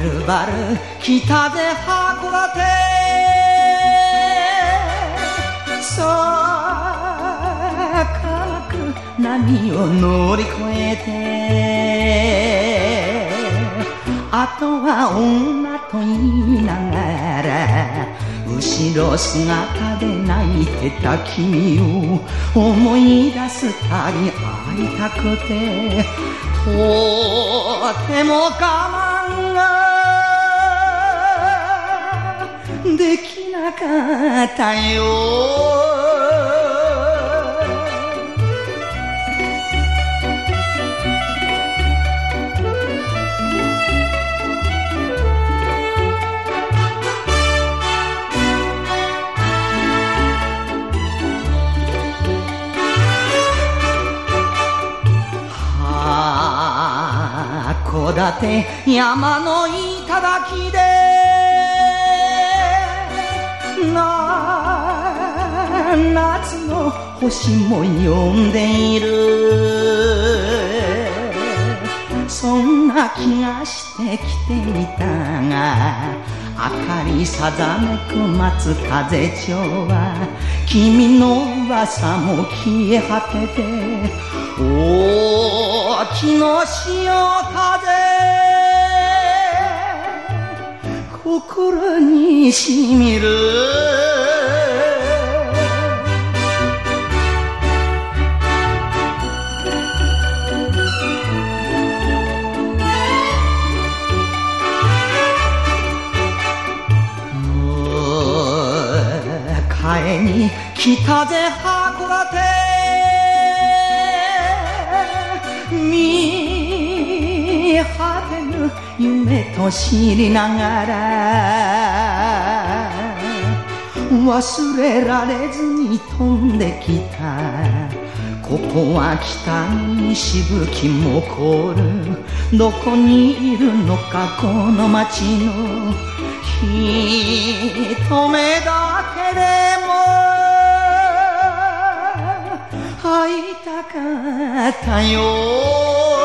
るばる北で函館そう乾く波を乗り越えてあとは女と言いながら後ろ姿で泣いてた君を思い出すたび会いたくてとても我慢ができなかったよ函館山の頂で夏の星も呼んでいるそんな気がしてきていたが明かりさざめく松風町は君の噂も消え果てて秋の潮風心にしみる迎えに来たぜ函館見果てぬ夢と知りながら忘れられずに飛んできたここは北にしぶきも凍るどこにいるのかこの街の一目だけでも会いたかったよ